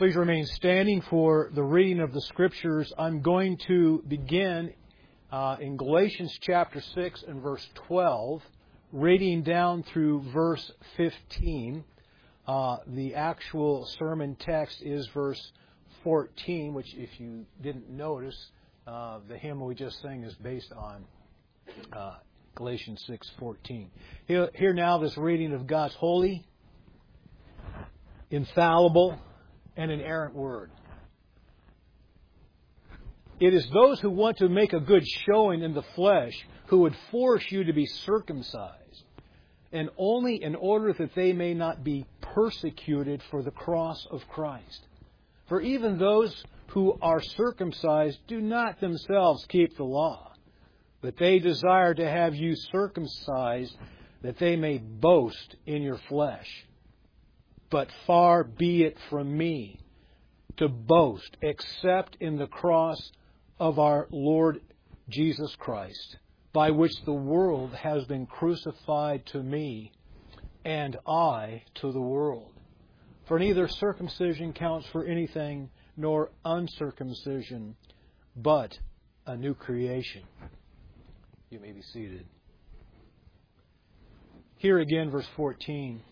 Please remain standing for the reading of the Scriptures. I'm going to begin in Galatians chapter 6 and verse 12, reading down through verse 15. The actual sermon text is verse 14, which, if you didn't notice, the hymn we just sang is based on Galatians 6:14. Hear now this reading of God's holy, infallible, and inerrant Word. It is those who want to make a good showing in the flesh who would force you to be circumcised, and only in order that they may not be persecuted for the cross of Christ. For even those who are circumcised do not themselves keep the law, but they desire to have you circumcised that they may boast in your flesh. But far be it from me to boast except in the cross of our Lord Jesus Christ, by which the world has been crucified to me, and I to the world. For neither circumcision counts for anything, nor uncircumcision, but a new creation. You may be seated. Here again, verse 14.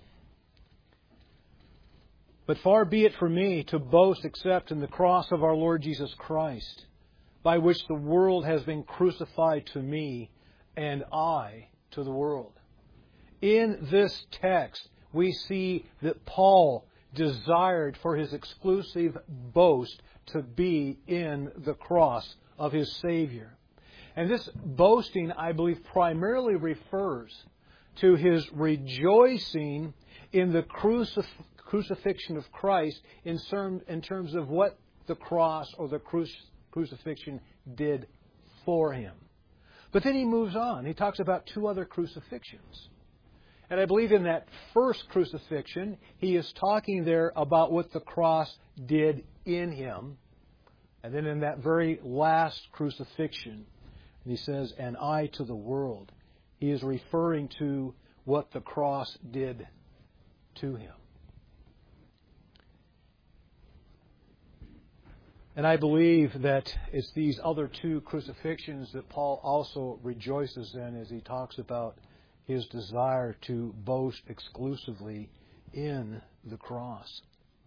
But far be it from me to boast except in the cross of our Lord Jesus Christ, by which the world has been crucified to me, and I to the world. In this text, we see that Paul desired for his exclusive boast to be in the cross of his Savior. And this boasting, I believe, primarily refers to his rejoicing in the crucifixion of Christ in terms of what the cross or the crucifixion did for him. But then he moves on. He talks about two other crucifixions. And I believe in that first crucifixion, he is talking there about what the cross did in him. And then in that very last crucifixion, he says, and I to the world. He is referring to what the cross did to him. And I believe that it's these other two crucifixions that Paul also rejoices in as he talks about his desire to boast exclusively in the cross.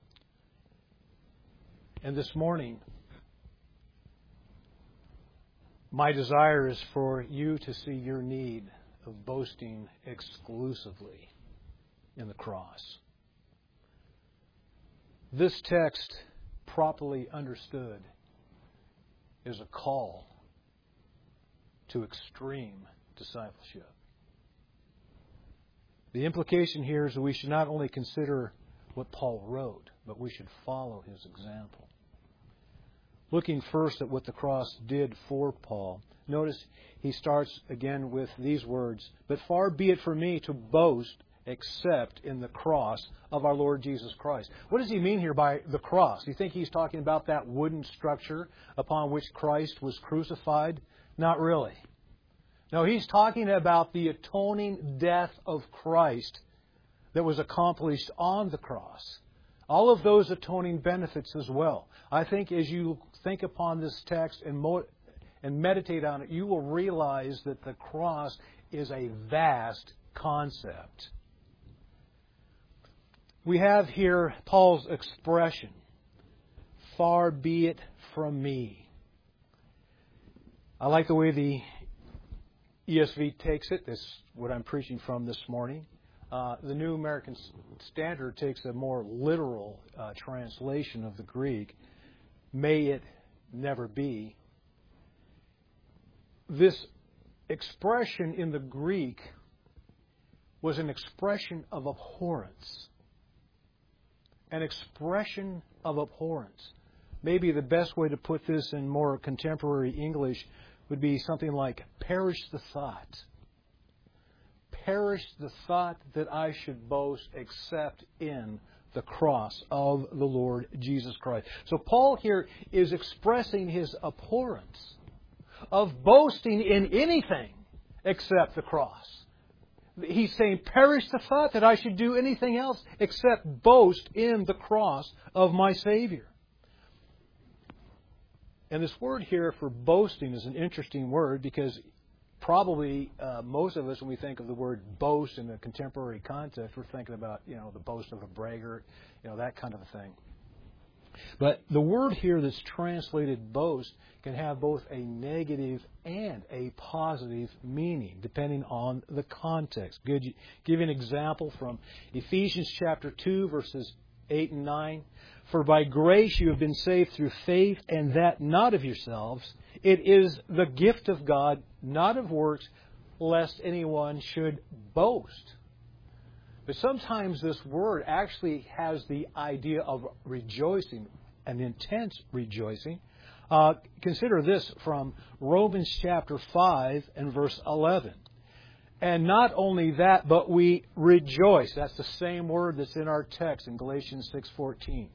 And this morning, my desire is for you to see your need of boasting exclusively in the cross. This text, properly understood, is a call to extreme discipleship. The implication here is that we should not only consider what Paul wrote, but we should follow his example. Looking first at what the cross did for Paul, notice he starts again with these words, but far be it from me to boast except in the cross of our Lord Jesus Christ. What does he mean here by the cross? Do you think he's talking about that wooden structure upon which Christ was crucified? Not really. No, he's talking about the atoning death of Christ that was accomplished on the cross. All of those atoning benefits as well. I think as you think upon this text and meditate on it, you will realize that the cross is a vast concept. We have here Paul's expression, far be it from me. I like the way the ESV takes it. This is what I'm preaching from this morning. The New American Standard takes a more literal translation of the Greek. May it never be. This expression in the Greek was an expression of abhorrence. An expression of abhorrence. Maybe the best way to put this in more contemporary English would be something like, perish the thought. Perish the thought that I should boast except in the cross of the Lord Jesus Christ. So Paul here is expressing his abhorrence of boasting in anything except the cross. He's saying, perish the thought that I should do anything else except boast in the cross of my Savior. And this word here for boasting is an interesting word because probably most of us, when we think of the word boast in the contemporary context, we're thinking about, the boast of a braggart, that kind of a thing. But the word here that's translated boast can have both a negative and a positive meaning, depending on the context. Give you an example from Ephesians chapter 2, verses 8 and 9. For by grace you have been saved through faith, and that not of yourselves. It is the gift of God, not of works, lest anyone should boast. But sometimes this word actually has the idea of rejoicing, an intense rejoicing. Consider this from Romans chapter 5 and verse 11. And not only that, but we rejoice. That's the same word that's in our text in Galatians 6:14.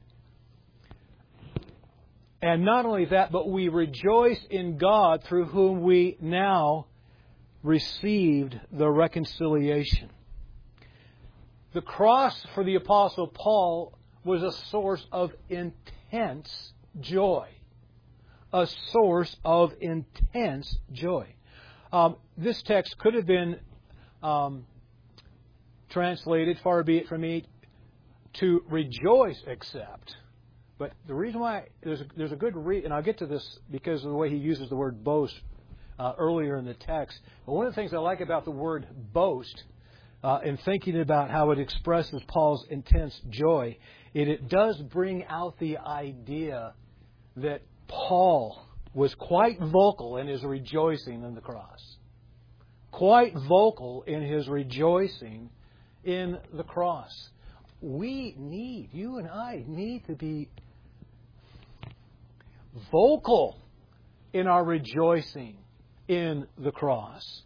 And not only that, but we rejoice in God through whom we now received the reconciliation. The cross for the Apostle Paul was a source of intense joy. A source of intense joy. This text could have been translated, far be it from me, to rejoice except. But the reason why, there's a good reason, and I'll get to this because of the way he uses the word boast earlier in the text. But one of the things I like about the word boast, in thinking about how it expresses Paul's intense joy, it does bring out the idea that Paul was quite vocal in his rejoicing in the cross. Quite vocal in his rejoicing in the cross. You and I need to be vocal in our rejoicing in the cross.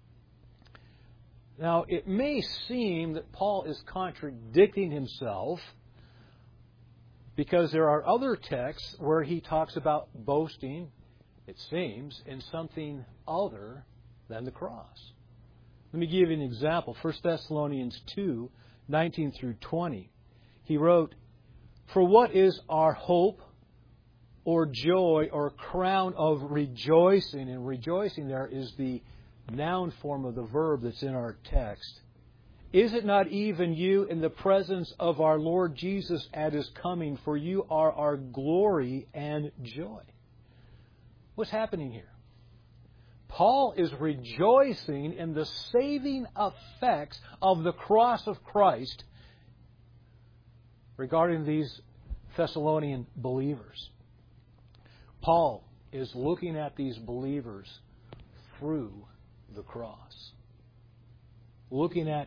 Now, it may seem that Paul is contradicting himself because there are other texts where he talks about boasting, it seems, in something other than the cross. Let me give you an example. 1 Thessalonians 2, 19 through 20. He wrote, For what is our hope or joy or crown of rejoicing? And rejoicing there is the noun form of the verb that's in our text. Is it not even you in the presence of our Lord Jesus at His coming? For you are our glory and joy. What's happening here? Paul is rejoicing in the saving effects of the cross of Christ regarding these Thessalonian believers. Paul is looking at these believers through the cross. Looking at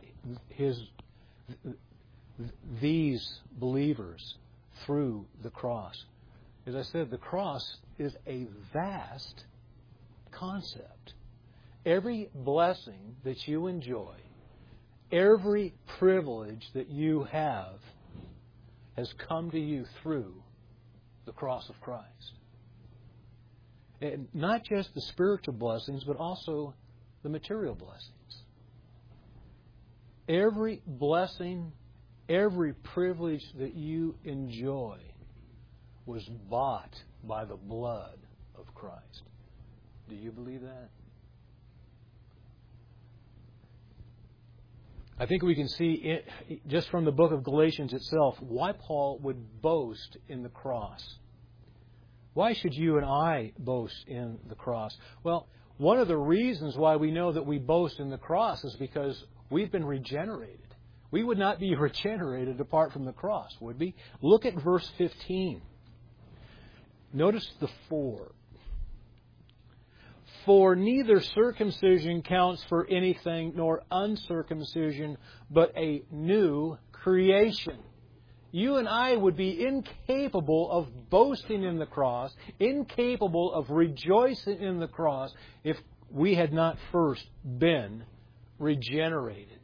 these believers through the cross. As I said, the cross is a vast concept. Every blessing that you enjoy, every privilege that you have, has come to you through the cross of Christ. And not just the spiritual blessings, but also the material blessings. Every blessing, every privilege that you enjoy was bought by the blood of Christ. Do you believe that? I think we can see, just from the book of Galatians itself, why Paul would boast in the cross. Why should you and I boast in the cross? Well, one of the reasons why we know that we boast in the cross is because we've been regenerated. We would not be regenerated apart from the cross, would we? Look at verse 15. Notice the 4. For neither circumcision counts for anything, nor uncircumcision, but a new creation. You and I would be incapable of boasting in the cross, incapable of rejoicing in the cross, if we had not first been regenerated.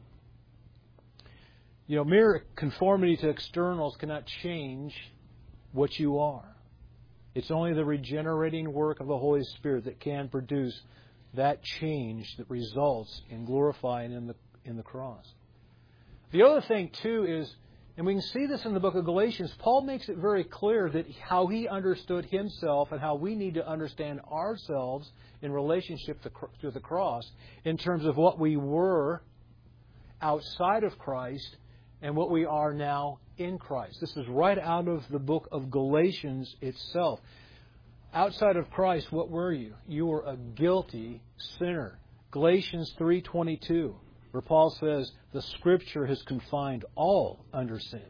Mere conformity to externals cannot change what you are. It's only the regenerating work of the Holy Spirit that can produce that change that results in glorifying in the cross. The other thing, too, is, and we can see this in the book of Galatians, Paul makes it very clear that how he understood himself and how we need to understand ourselves in relationship to the cross in terms of what we were outside of Christ and what we are now in Christ. This is right out of the book of Galatians itself. Outside of Christ, what were you? You were a guilty sinner. Galatians 3:22, where Paul says, the Scripture has confined all under sin.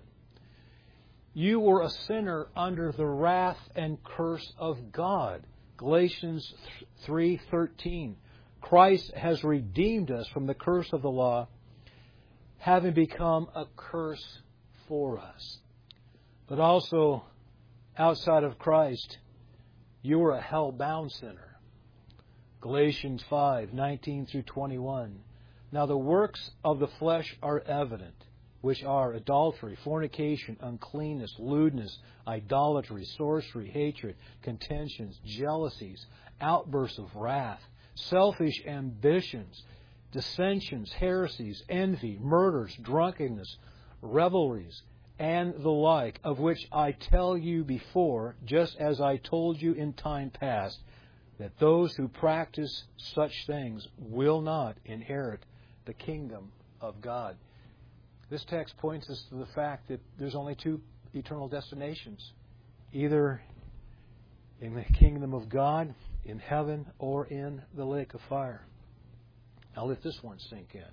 You were a sinner under the wrath and curse of God. Galatians 3:13, Christ has redeemed us from the curse of the law, having become a curse for us. But also, outside of Christ, you were a hell-bound sinner. Galatians 5:19 through 21. Now the works of the flesh are evident, which are adultery, fornication, uncleanness, lewdness, idolatry, sorcery, hatred, contentions, jealousies, outbursts of wrath, selfish ambitions, dissensions, heresies, envy, murders, drunkenness, revelries, and the like, of which I tell you before, just as I told you in time past, that those who practice such things will not inherit the kingdom of God. This text points us to the fact that there's only two eternal destinations, either in the kingdom of God, in heaven, or in the lake of fire. Now let this one sink in.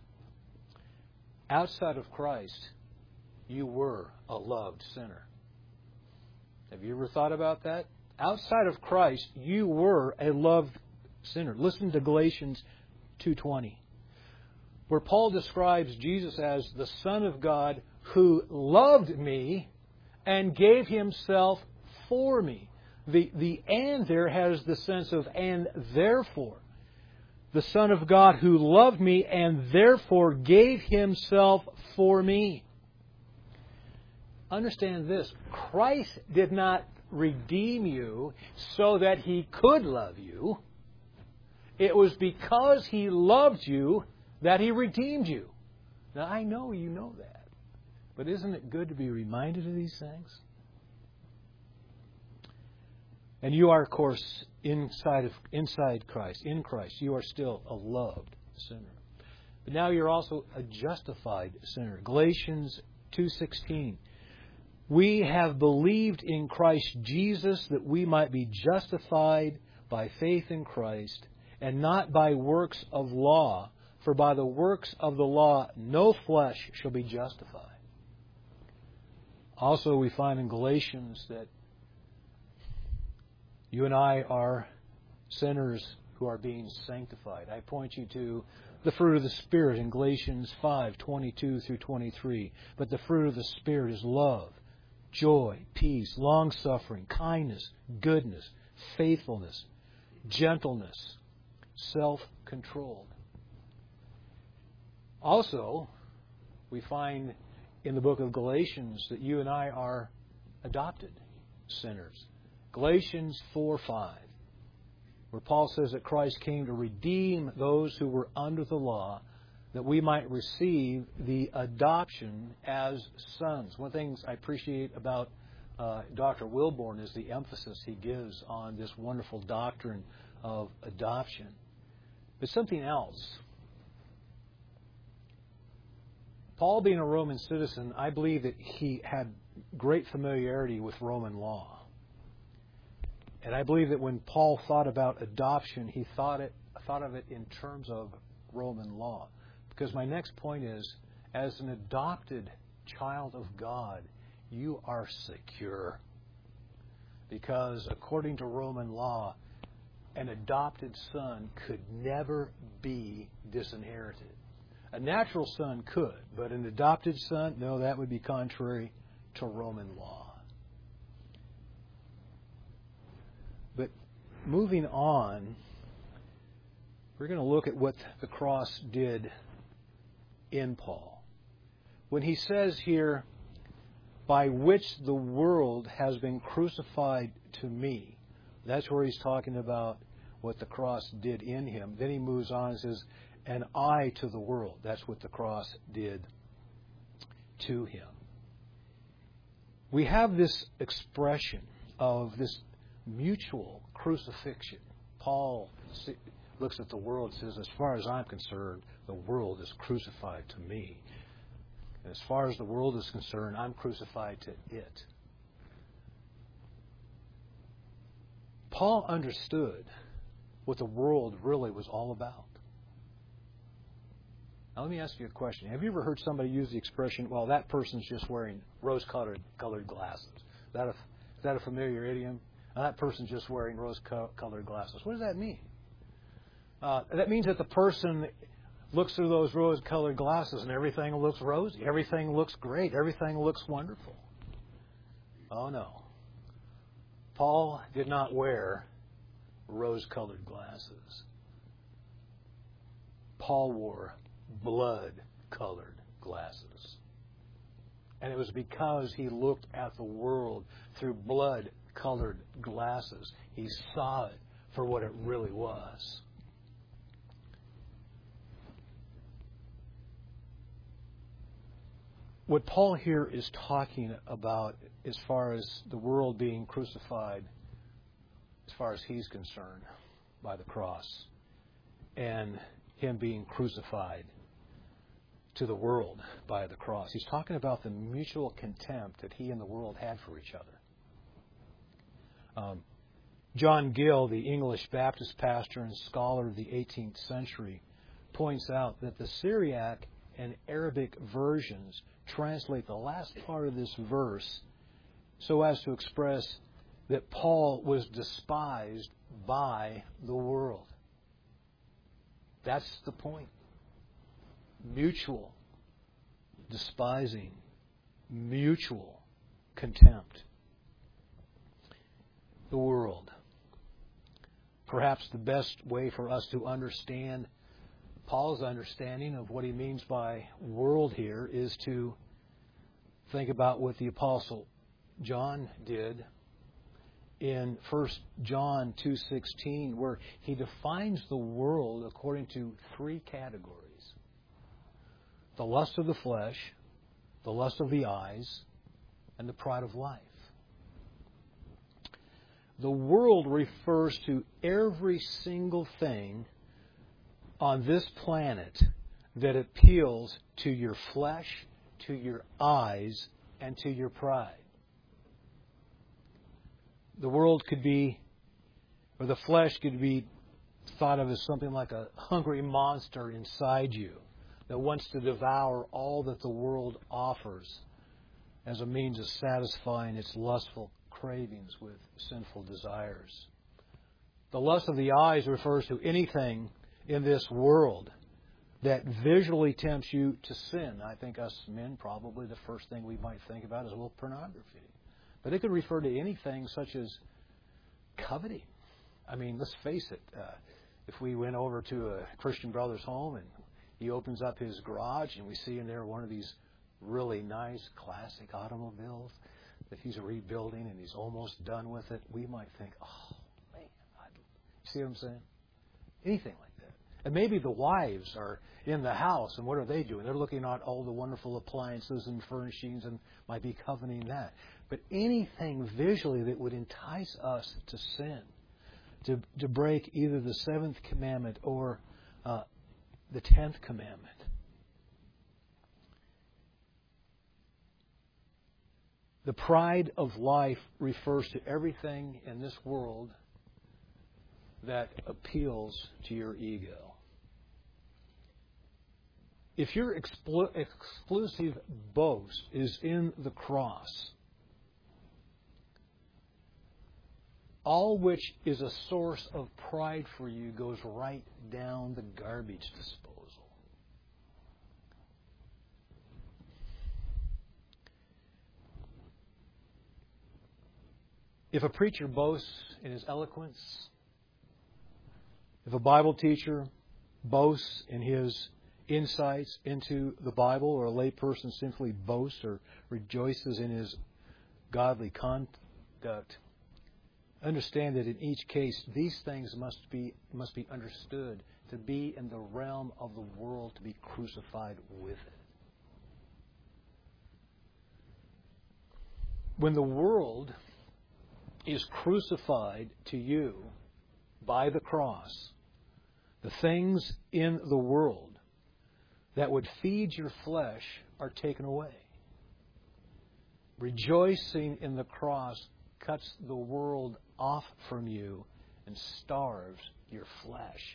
Outside of Christ, you were a loved sinner. Have you ever thought about that? Outside of Christ, you were a loved sinner. Listen to Galatians 2:20, where Paul describes Jesus as the Son of God who loved me and gave Himself for me. The and there has the sense of and therefore. The Son of God who loved me and therefore gave Himself for me. Understand this. Christ did not redeem you so that He could love you. It was because He loved you that He redeemed you. Now, I know you know that. But isn't it good to be reminded of these things? And you are, of course, inside Christ. In Christ, you are still a loved sinner. But now you're also a justified sinner. Galatians 2:16. We have believed in Christ Jesus that we might be justified by faith in Christ and not by works of law. For by the works of the law no flesh shall be justified. Also we find in Galatians that you and I are sinners who are being sanctified. I point you to the fruit of the Spirit in Galatians 5:22 through 23. But the fruit of the Spirit is love, joy, peace, long-suffering, kindness, goodness, faithfulness, gentleness, self-control. Also, we find in the book of Galatians that you and I are adopted sinners. Galatians 4:5, where Paul says that Christ came to redeem those who were under the law, that we might receive the adoption as sons. One of the things I appreciate about Dr. Wilborn is the emphasis he gives on this wonderful doctrine of adoption. But something else. Paul, being a Roman citizen, I believe that he had great familiarity with Roman law. And I believe that when Paul thought about adoption, he thought of it in terms of Roman law. Because my next point is, as an adopted child of God, you are secure. Because according to Roman law, an adopted son could never be disinherited. A natural son could, but an adopted son, no, that would be contrary to Roman law. But moving on, we're going to look at what the cross did in Paul. When he says here, by which the world has been crucified to me, that's where he's talking about what the cross did in him. Then he moves on and says, and I to the world. That's what the cross did to him. We have this expression of this mutual crucifixion. Paul looks at the world and says, as far as I'm concerned, the world is crucified to me. And as far as the world is concerned, I'm crucified to it. Paul understood what the world really was all about. Now let me ask you a question. Have you ever heard somebody use the expression, well, that person's just wearing rose-colored glasses? Is that a familiar idiom? That person's just wearing rose-colored glasses. What does that mean? That means that the person looks through those rose-colored glasses and everything looks rosy. Everything looks great. Everything looks wonderful. Oh, no. Paul did not wear rose-colored glasses. Paul wore blood-colored glasses. And it was because he looked at the world through blood-colored glasses. He saw it for what it really was. What Paul here is talking about as far as the world being crucified, as far as he's concerned, by the cross, and him being crucified to the world by the cross. He's talking about the mutual contempt that he and the world had for each other. John Gill, the English Baptist pastor and scholar of the 18th century, points out that the Syriac and Arabic versions translate the last part of this verse so as to express that Paul was despised by the world. That's the point. Mutual despising, mutual contempt. The world. Perhaps the best way for us to understand Paul's understanding of what he means by world here is to think about what the Apostle John did in 1 John 2:16, where he defines the world according to three categories: the lust of the flesh, the lust of the eyes, and the pride of life. The world refers to every single thing on this planet that appeals to your flesh, to your eyes, and to your pride. The world could be, or the flesh could be thought of as something like a hungry monster inside you that wants to devour all that the world offers as a means of satisfying its lustful cravings with sinful desires. The lust of the eyes refers to anything in this world that visually tempts you to sin. I think us men, probably the first thing we might think about is, well, pornography. But it could refer to anything such as coveting. I mean, let's face it. If we went over to a Christian brother's home and he opens up his garage and we see in there one of these really nice classic automobiles that he's rebuilding and he's almost done with it, we might think, oh, man, see what I'm saying? Anything like that. And maybe the wives are in the house, and what are they doing? They're looking at all the wonderful appliances and furnishings and might be coveting that. But anything visually that would entice us to sin, to break either the 7th commandment or the 10th commandment. The pride of life refers to everything in this world that appeals to your ego. If your exclusive boast is in the cross, all which is a source of pride for you goes right down the garbage disposal. If a preacher boasts in his eloquence, if a Bible teacher boasts in his insights into the Bible, or a layperson simply boasts or rejoices in his godly conduct, Understand that in each case, these things must be understood to be in the realm of the world, to be crucified with it. When the world is crucified to you by the cross, the things in the world that would feed your flesh are taken away. Rejoicing in the cross cuts the world off from you and starves your flesh.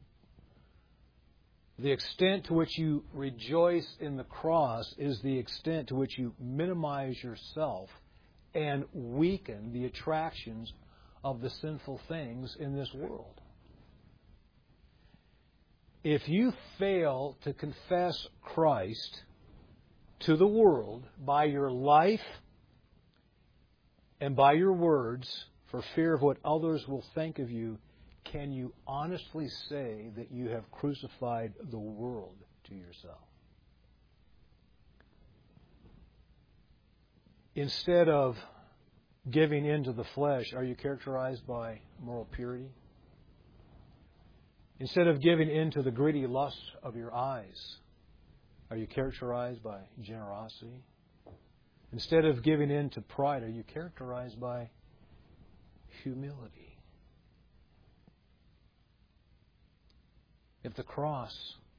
The extent to which you rejoice in the cross is the extent to which you minimize yourself and weaken the attractions of the sinful things in this world. If you fail to confess Christ to the world by your life and by your words, for fear of what others will think of you, can you honestly say that you have crucified the world to yourself? Instead of giving in to the flesh, are you characterized by moral purity? Instead of giving in to the greedy lust of your eyes, are you characterized by generosity? Instead of giving in to pride, are you characterized by humility? If the cross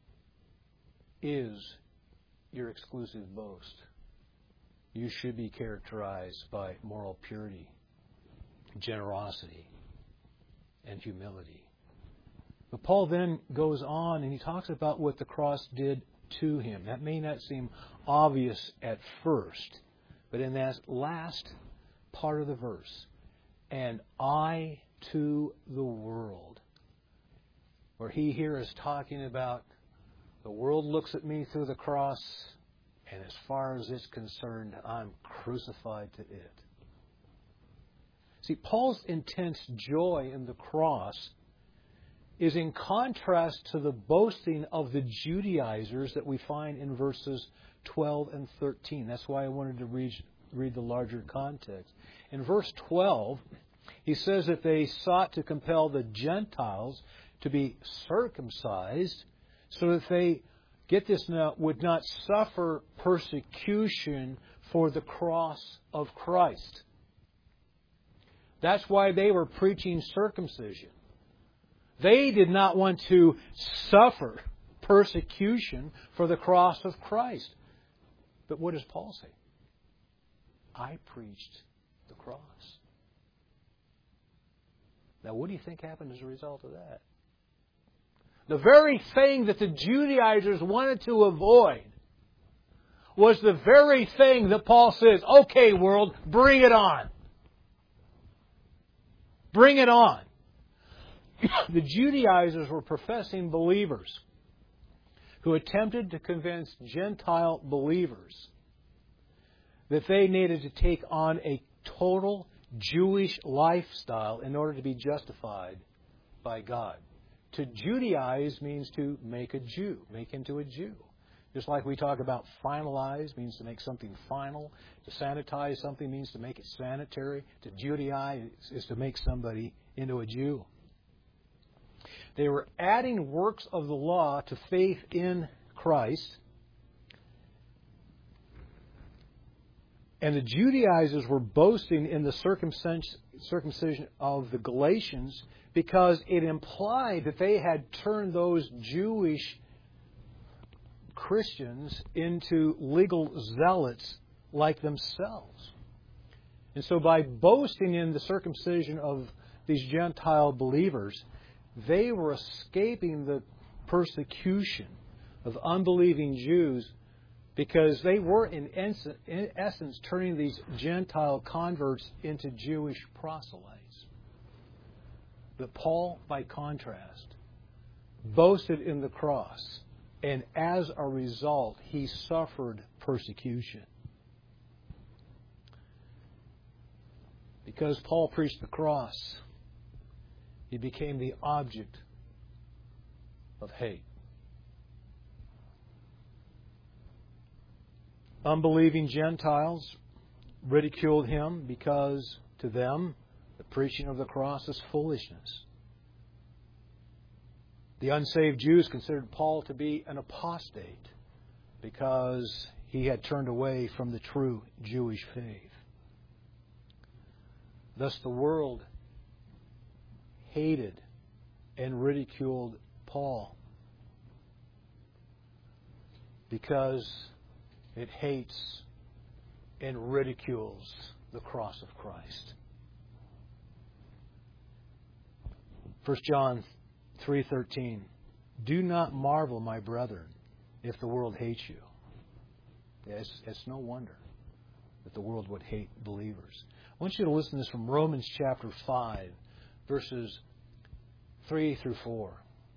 is your exclusive boast, you should be characterized by moral purity, generosity, and humility. But Paul then goes on and he talks about what the cross did to him. That may not seem obvious at first, but in that last part of the verse, and I to the world, where he here is talking about the world looks at me through the cross, and as far as it's concerned, I'm crucified to it. See, Paul's intense joy in the cross is in contrast to the boasting of the Judaizers that we find in verses 12 and 13. That's why I wanted to read the larger context. In verse 12, he says that they sought to compel the Gentiles to be circumcised so that they, get this now, would not suffer persecution for the cross of Christ. That's why they were preaching circumcision. They did not want to suffer persecution for the cross of Christ. But what does Paul say? I preached the cross. Now, what do you think happened as a result of that? The very thing that the Judaizers wanted to avoid was the very thing that Paul says, okay, world, bring it on. Bring it on. The Judaizers were professing believers who attempted to convince Gentile believers that they needed to take on a total Jewish lifestyle in order to be justified by God. To Judaize means to make a Jew, make into a Jew. Just like we talk about finalize means to make something final. To sanitize something means to make it sanitary. To Judaize is to make somebody into a Jew. They were adding works of the law to faith in Christ. And the Judaizers were boasting in the circumcision of the Galatians because it implied that they had turned those Jewish Christians into legal zealots like themselves. And so by boasting in the circumcision of these Gentile believers, they were escaping the persecution of unbelieving Jews because they were, in essence, turning these Gentile converts into Jewish proselytes. But Paul, by contrast, boasted in the cross, and as a result, he suffered persecution. Because Paul preached the cross, he became the object of hate. Unbelieving Gentiles ridiculed him because to them the preaching of the cross is foolishness. The unsaved Jews considered Paul to be an apostate because he had turned away from the true Jewish faith. Thus the world hated and ridiculed Paul because it hates and ridicules the cross of Christ. 1 John 3:13. Do not marvel, my brethren, if the world hates you. It's no wonder that the world would hate believers. I want you to listen to this from Romans chapter 5, verses 3 through 4.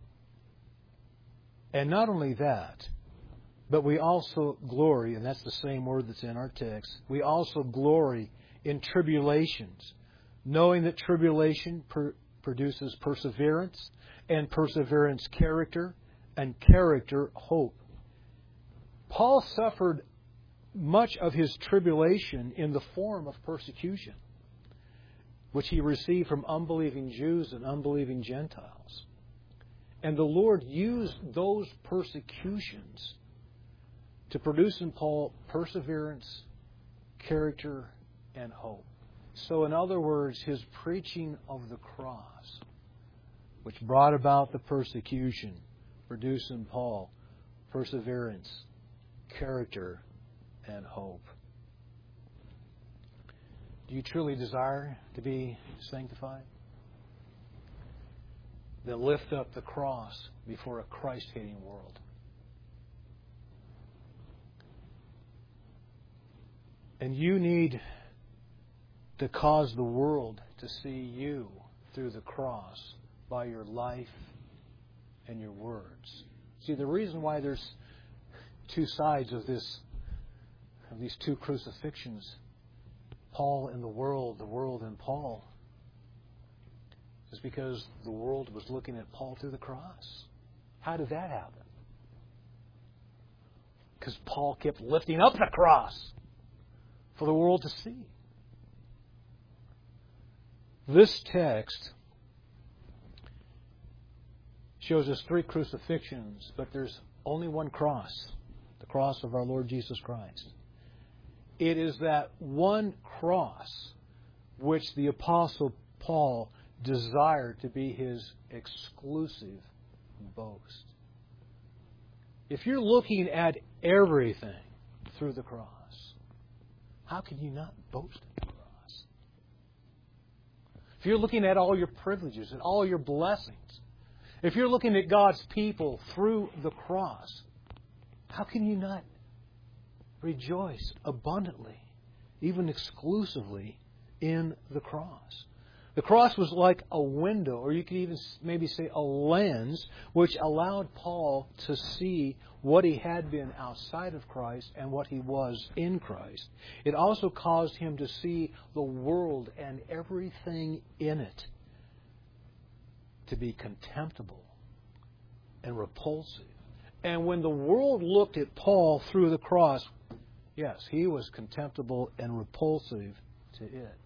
And not only that, but we also glory, and that's the same word that's in our text, we also glory in tribulations, knowing that tribulation produces perseverance, and perseverance character, and character hope. Paul suffered much of his tribulation in the form of persecution, which he received from unbelieving Jews and unbelieving Gentiles. And the Lord used those persecutions to produce in Paul perseverance, character, and hope. So in other words, his preaching of the cross, which brought about the persecution, produced in Paul perseverance, character, and hope. Do you truly desire to be sanctified? Then lift up the cross before a Christ-hating world. And you need to cause the world to see you through the cross by your life and your words. See, the reason why there's two sides of these two crucifixions, Paul and the world and Paul, is because the world was looking at Paul through the cross. How did that happen? Because Paul kept lifting up the cross for the world to see. This text shows us three crucifixions, but there's only one cross, the cross of our Lord Jesus Christ. It is that one cross which the Apostle Paul desired to be his exclusive boast. If you're looking at everything through the cross, how can you not boast of the cross? If you're looking at all your privileges and all your blessings, if you're looking at God's people through the cross, how can you not rejoice abundantly, even exclusively, in the cross? The cross was like a window, or you could even maybe say a lens, which allowed Paul to see what he had been outside of Christ and what he was in Christ. It also caused him to see the world and everything in it to be contemptible and repulsive. And when the world looked at Paul through the cross, yes, he was contemptible and repulsive to it.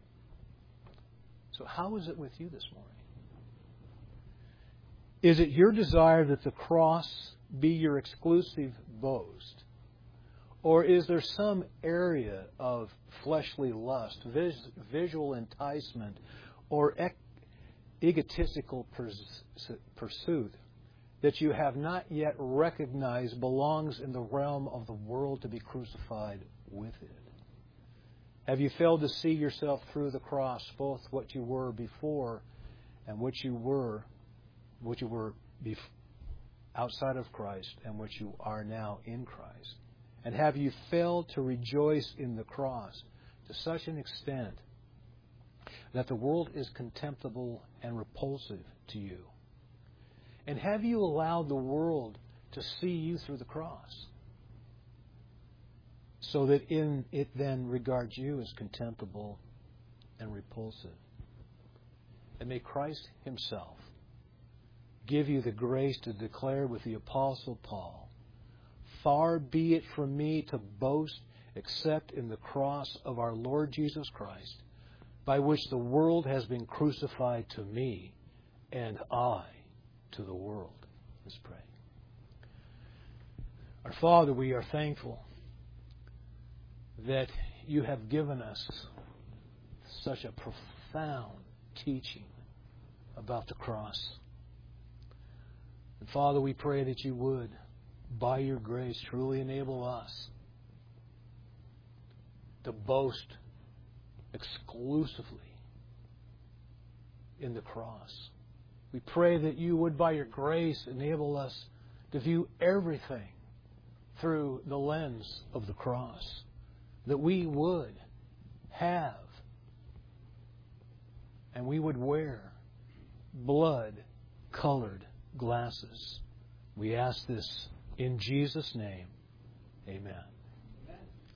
So how is it with you this morning? Is it your desire that the cross be your exclusive boast? Or is there some area of fleshly lust, visual enticement, or egotistical pursuit that you have not yet recognized belongs in the realm of the world to be crucified with it? Have you failed to see yourself through the cross, both what you were before and what you were outside of Christ and what you are now in Christ? And have you failed to rejoice in the cross to such an extent that the world is contemptible and repulsive to you? And have you allowed the world to see you through the cross, so that in it then regards you as contemptible and repulsive? And may Christ Himself give you the grace to declare with the Apostle Paul, "Far be it from me to boast except in the cross of our Lord Jesus Christ, by which the world has been crucified to me, and I to the world. Let's pray. Our Father, we are thankful that you have given us such a profound teaching about the cross. And Father, we pray that you would, by your grace, truly enable us to boast exclusively in the cross. We pray that you would, by your grace, enable us to view everything through the lens of the cross. That we would have and we would wear blood-colored glasses. We ask this in Jesus' name. Amen.